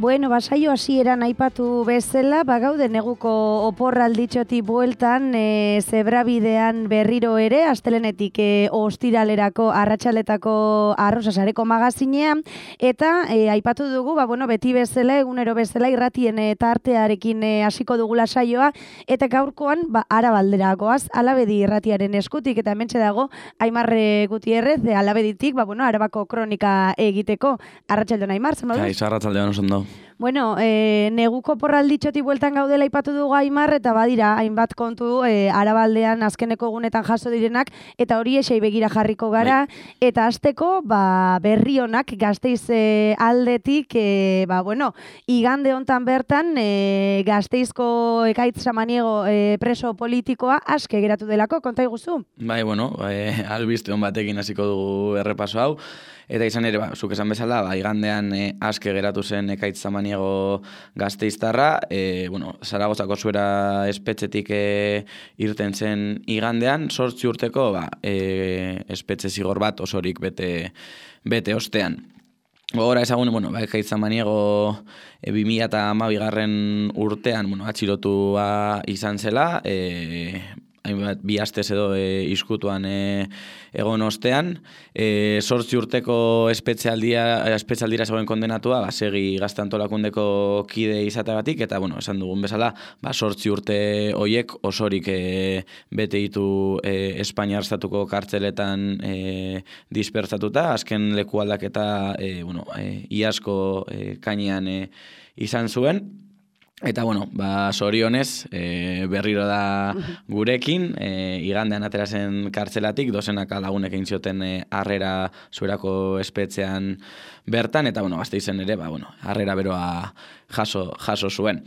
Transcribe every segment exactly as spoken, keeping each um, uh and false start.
Bueno, basaio hasieran aipatu bezala, bagaude neguko oporralditxoti bueltan, e, zebrabidean berriro ere, astelenetik e, ostiralerako arratsaletako arrosasareko magazinean, eta e, aipatu dugu, ba, bueno, beti bezala, egunero bezala, irratien e, tartearekin e, hasiko dugula saioa, eta gaurkoan, ba, Arabaldera goaz, Alabedi irratiaren eskutik, eta hementxe dago, Aimarre Gutierrez, e, Alabeditik, ba, bueno, Arabako kronika egiteko, arratsaldeon Aimar, zen moduz? Kaixo, arratsaldeon oso ondo. Bueno, e, neguko porralditxoti bueltan gaudela aipatu dugu Aimar, eta badira, hainbat kontu e, Arabaldean azkeneko egunetan jaso direnak, eta hori esei begira jarriko gara, bai. Eta hasteko ba, berri honak Gasteiz e, aldetik, e, ba, bueno, igande hontan bertan, e, Gasteizko Ekaitz Samaniego e, preso politikoa aske geratu delako, konta iguzu? Bai, bueno, e, albiste hon batekin hasiko dugu errepaso hau, eta izan ere, ba, zuk esan bezala, ba, igandean e, aske geratu zen Ekaitz Samaniego Gasteiztarra, e, bueno, Zaragozako zuera espetxetik e, irten zen igandean, zortzi urteko ba, e, espetxe zigor bat osorik bete, bete ostean. Gogora ezagun, bueno, ba, Ekaitz Samaniego e, bi mila hamabigarren urtean, bueno, atxilotua izan zela, e, bi astez edo e, iskutuan e, egon ostean, e, zortzi urteko espetxealdia, espetxealdira zegoen kondenatua, ba, segi Gazte Antolakundeko kide izateagatik, eta, bueno, esan dugun bezala, ba, zortzi urte hoiek osorik e, bete ditu e, Espainiar estatuko kartzeletan e, dispertsatuta, azken leku aldaketa, e, bueno, e, iazko e, kainean e, izan zuen. Eta, bueno, ba, sorionez, e, berriro da gurekin, e, igandean atera zen kartzelatik, dozenaka lagunek egin zioten e, harrera zuerako espetxean bertan, eta, bueno, Gasteizen ere, ba, bueno, harrera beroa jaso, jaso zuen.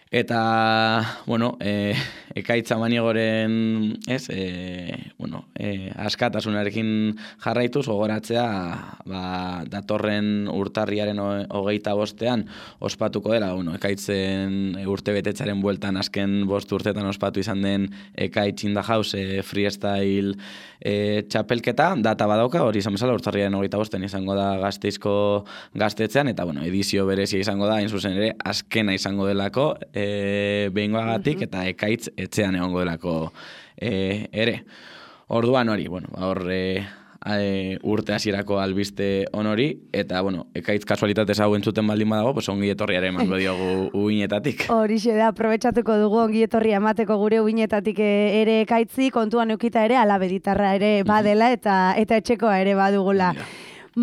Eta, bueno, e, Ekaitz Samaniegoren, ez, e, bueno, e, askatasunarekin jarraituz, gogoratzea, ba, datorren urtarriaren hogeita bostean ospatuko dela, bueno, Ekaitzen urte betetzaren bueltan azken bost urtetan ospatu izan den Ekaitz in the House e, freestyle e, txapelketa, data badauka, hori izan bezala, urtarriaren hogeita bosten izango da Gasteizko gaztetzean, eta, bueno, edizio berezia izango da, hain zuzen ere, azkena izango delako, e, behingoagatik, eta Ekaitz etxean egongo delako e, ere. Orduan hori, bueno, hor e, e, urte hasierako albiste honori, eta, bueno, Ekaitz kasualitatez hau entzuten baldin badago, pues ongi etorriaren emango diogu uinetatik. Horixe da, aprobetxatuko dugu ongi etorria emateko gure uinetatik ere Ekaitzi, kontuan eukita ere, Alabeditarra ere badela, eta, eta etxekoa ere badugula. Ja.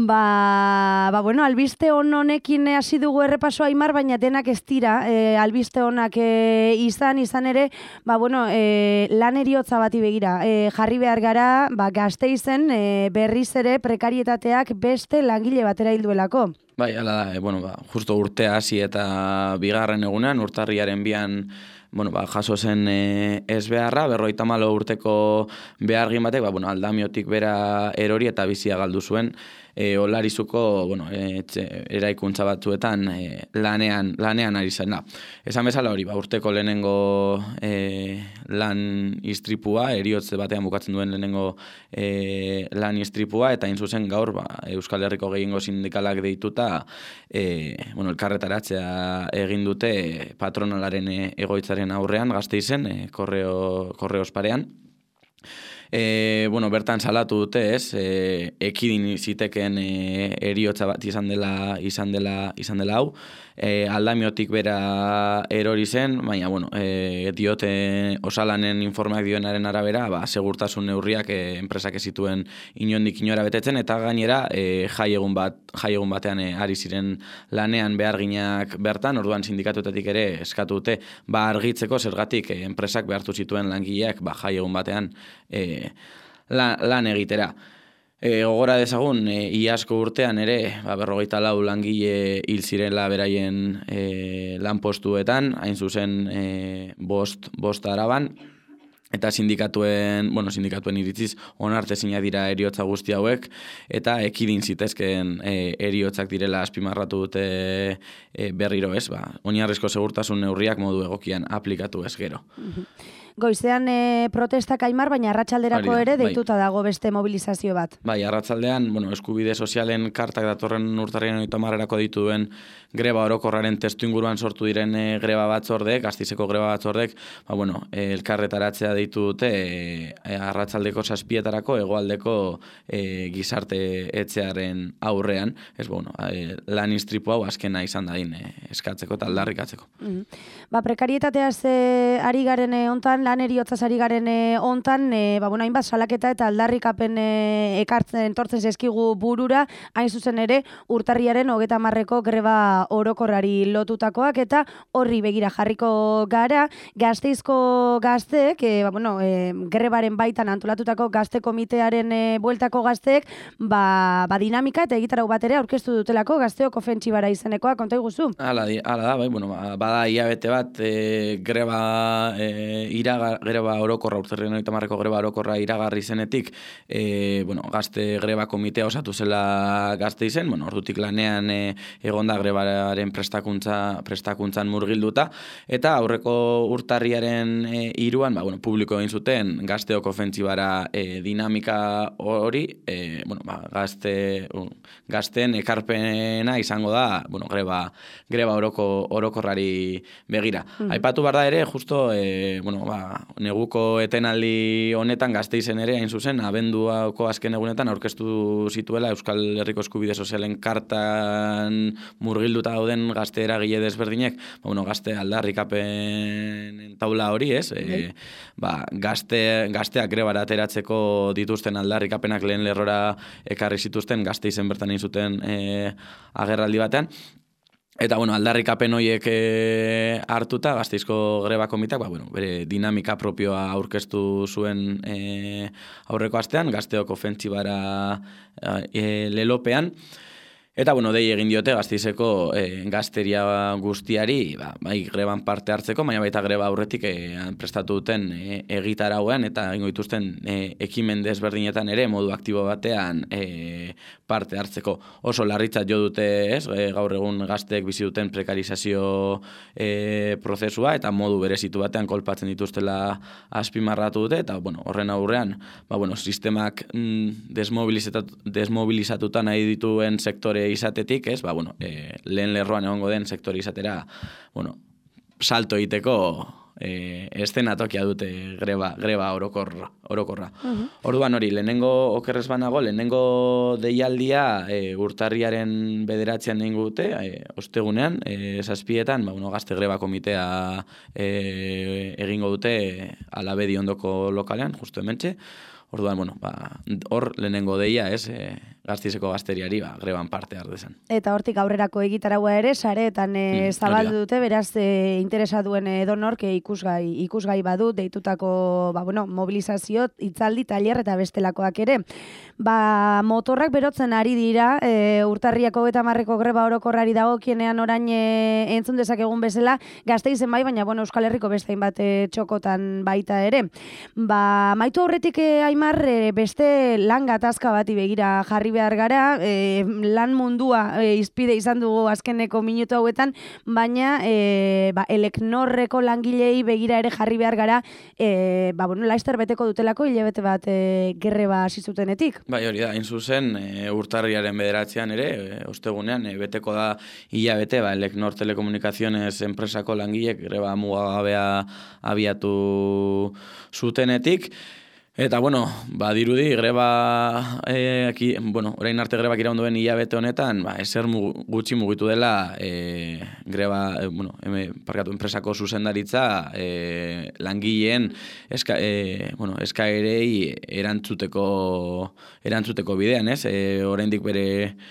Ba, ba, bueno, albiste hon honekin hasi dugu errepaso Aimar, baina denak ez dira, e, albiste honak e, izan, izan ere, ba, bueno, e, lan eriotza bati begira. E, jarri behar gara, ba, Gasteizen e, berriz ere prekarietateak beste langile batera hilduelako. Bai, hala da, e, bueno, ba, justo urtea hasi eta bigarren egunean, urtarriaren bian, bueno, ba, jaso zen e, ez beharra, berrogeita hamalau urteko behargin batek, ba, bueno, aldamiotik bera erori eta bizia galdu zuen, e, Olarizuko, bueno, e, etxe, eraikuntza batzuetan e, lanean, lanean ari zen da. Esan bezala hori, ba, urteko lehenengo e, lan istripua, eriotze batean bukatzen duen lehenengo e, lan istripua, eta hain zuzen gaur, ba, Euskal Herriko gehiengo sindikalak deituta, e, bueno, elkarretaratzea egin dute patronalaren egoitzaren aurrean, Gasteizen, e, korreo, korreos parean. E, bueno, bertan salatu dute, ez, e, ekidin ziteken e, eriotza bat izan dela, izan dela, izan dela hau, e, aldamiotik bera erori zen, baina, bueno, e, diote osalanen informeak dioenaren arabera, ba, segurtasun neurriak e, enpresak ez zituen inondik inora betetzen, eta gainera e, jai egun bat, jai egun batean e, ari ziren lanean beharginak bertan, orduan sindikatuetatik ere eskatu dute, ba, argitzeko zergatik e, enpresak behartu zituen langileak, ba, jai egun batean e, lan, lan egitera. E, gogora dezagun, e, iazko urtean ere, ba, berrogeita lau langile hil zirela beraien e, lanpostuetan, hain zuzen e, bost, bost araban, eta sindikatuen, bueno, sindikatuen iritziz onartezina dira eriotza guzti hauek, eta ekidin zitezkeen e, eriotzak direla azpimarratu dute e, berriro ez, ba, oinarrizko segurtasun neurriak modu egokian aplikatu ez gero. Goizean e, protestak Aimar, baina arratsalderako ere deituta bai. Dago beste mobilizazio bat. Bai, arratsaldean, bueno, eskubide sozialen kartak datorren urtarriaren hogeita hamarerako ditu duen greba orokorraren testu inguruan sortu diren e, greba batzordek, Gasteizeko greba batzordek, ba, bueno, e, elkarretaratzea deitu dute e, e, arratsaldeko zazpietarako hegoaldeko e, gizarte etxearen aurrean, ez bueno, e, lan istripu hau azkena izan dadin e, eskatzeko eta aldarrikatzeko. Mm-hmm. Ba, prekarietateaz e, ari garen e, ontan, lan eriotzaz ari garen e, ontan, e, ba, bueno, hainbat salaketa eta aldarrikapen e, ekartzen, entortzen zeskigu burura, hain zuzen ere, urtarriaren hogeta marreko greba orokorrari lotutakoak eta horri begira jarriko gara. Gasteizko gazteek, e, ba, bueno, e, grebaren baitan antolatutako gazte komitearen e, bueltako gazteek, ba, ba dinamika eta egitarau bat ere aurkeztu dutelako gazteok ofentsibara izenekoa, konta iguzu? Hala, hala da, bai, bueno, bada hilabete bat e, greba e, iraga, greba orokorra, urtarriaren hogeita hamarreko greba orokorra iragarri zenetik, e, bueno, gazte greba komitea osatu zela Gasteizen, bueno, ordutik lanean e, egonda greba prestakuntza prestakuntzan murgilduta eta aurreko urtarriaren e, iruan, ba, bueno, publiko egin zuten gazteok ofentsibara e, dinamika hori, e, bueno, ba, gazte uh, gazten ekarpena izango da, bueno, greba greba oroko orokorrari begira. Mm. Aipatu behar da ere, justo e, bueno, ba, neguko etenaldi honetan Gasteizen ere hain zuzen abenduako azken egunetan aurkeztu zituela Euskal Herriko Eskubide Sozialen kartan murgildu dauden gazte eragile desberdinek, ba, bueno, gazte aldarrikapen taula hori, ez? E, ba, gazte, gazteak grebara ateratzeko dituzten aldarrikapenak lehen lerrora ekarri zituzten Gasteizen bertan egin zuten e, agerraldi batean. Eta, bueno, aldarrikapen horiek e, hartuta, Gasteizko greba komiteak, ba, bueno, bere dinamika propioa aurkeztu zuen e, aurreko astean, gazteok ofentsibara e, lelopean. Eta, bueno, dei egin diote Gasteizeko e, gazteria guztiari, ba, bai greban parte hartzeko, baina baita greba aurretik e, prestatu duten e, egitarauan eta egingo dituzten e, ekimen desberdinetan ere modu aktibo batean e, parte hartzeko. Oso larritzat jo dute, ez, e, gaur egun gazteek bizi duten prekarizazio e, prozesua eta modu berezitu batean kolpatzen dituztela azpimarratu dute, eta, bueno, horren aurrean, ba, bueno, sistemak mm, desmobilizatu, desmobilizatuta nahi dituen sektore izatetik, ez, ba, bueno, e, lehen lerroan egongo den sektore izatera, bueno, salto egiteko e, eszenatokia dute greba, greba orokor, orokorra. Uh-huh. Orduan hori, lehenengo okerrez banago, lehenengo deialdia e, urtarriaren bederatzean egin dute, e, ostegunean, e, zazpietan, ba, bueno, gazte greba komitea e, egingo dute Alabedi ondoko lokalean, justu hementxe. Orduan, bueno, ba, hor lehenengo deia, ez, e, Gasteizeko gazteriari, ba, greban parte har dezan. Eta hortik aurrerako egitaraua ere, sareetan e, mm, zabaldu dute, beraz, e, interesa duen edonork e, ikusgai, ikusgai badu, deitutako, ba, bueno, mobilizazio, hitzaldi, tailer eta bestelakoak ere. Ba, motorrak berotzen ari dira, e, urtarriako eta marreko greba orokorrari dagokienean orain e, entzun dezakegun bezala, Gasteizen bai, baina, bueno, Euskal Herriko beste hainbat e, txokotan baita ere. Ba, maitu aurretik e, Aimar, e, beste lan gatazka bati begira jarri behar gara, e, lan mundua e, izpide izan dugu azkeneko minutu hauetan, baina e, ba, Eleknorreko langilei begira ere jarri behar gara, e, ba, bueno, laizter beteko dutelako hilabete bat e, greba hasi zutenetik. Bai, hori da, hain zuzen, e, urtarriaren bederatzean ere, e, ostegunean, e, beteko da hilabete, ba, Elecnor Telecomunicaciones enpresako langilek greba mugagabea abiatu zutenetik. Eta, bueno, ba, dirudi, greba, e, aki, bueno, orain arte grebak iraunduen hilabete honetan, ba, ezer mugu, gutxi mugitu dela e, greba, e, bueno, eme, parkatu, enpresako zuzendaritza e, langileen eska, e, bueno, eskaerei erantzuteko, erantzuteko bidean, ez? E, oraindik bere,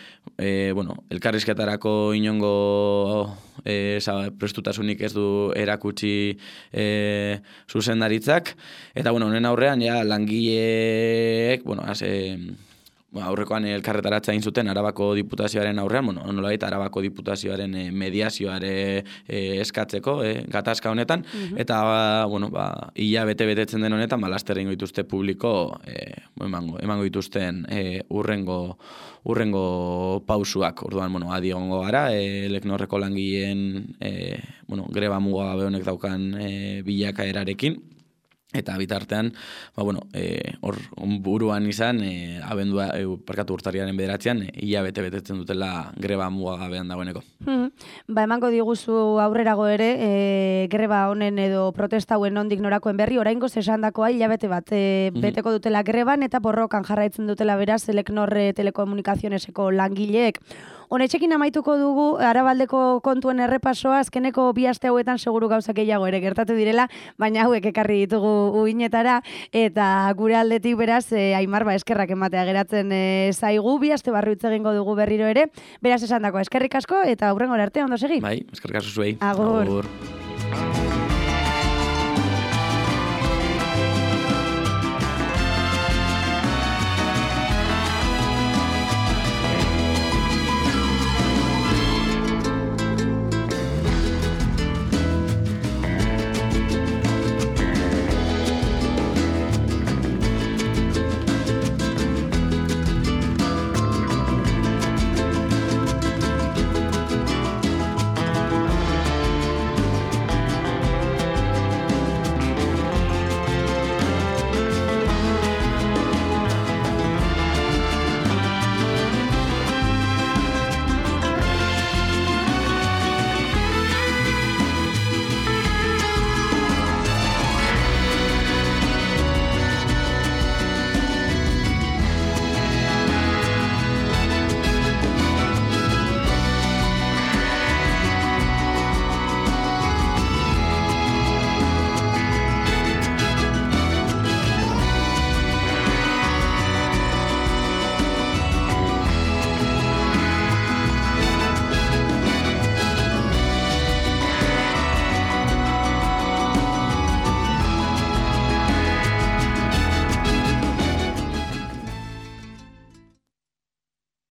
e, bueno, elkarrizketarako inongo e, za, prestutasunik ez du erakutsi e, zuzendaritzak, eta, bueno, honen aurrean, ja, langileek, bueno, haze, aurrekoan elkarretaratza egin zuten Arabako Diputazioaren aurrean, bueno, nolabait Arabako Diputazioaren e, mediazioare e, eskatzeko, e, gatazka honetan, uh-huh. eta, bueno, ba, hilabete betetzen den honetan, ba, laster egingo dituzte publiko, e, emango, emango dituzten e, urrengo, urrengo pausuak, orduan, bueno, adi egongo gara, e, Elecnorreko langileen, e, bueno, greba mugagabe honek daukan e, bilakaerarekin. Eta bitartean, ba, bueno, e, hor buruan izan, e, abendua, e, parkatu urtarriaren bederatzean, e, ia bete-betetzen dutela greba mugagabean dagoeneko. Hmm. Ba, emango diguzu aurrerago ere, e, greba honen edo protesta hauen nondik norakoen berri, oraingoz esandakoa hilabete bat e, beteko dutela greban, eta borrokan jarraitzen dutela beraz, Elecnor telekomunikazioneseko langileek. Honetxekin amaituko dugu, Arabaldeko kontuen errepasoa, azkeneko bi aste hauetan seguru gauzak gehiago ere gertatu direla, baina hauek ekarri ditugu uinetara, eta gure aldetik beraz, e, Aimar, ba, eskerrak ematea geratzen e, zaigu, bi aste barru hitz egingo dugu berriro ere, beraz esan dako, eskerrik asko, eta hurrengora arte, ondo segi? Bai, eskerrik asko zuei. Agur. Agur.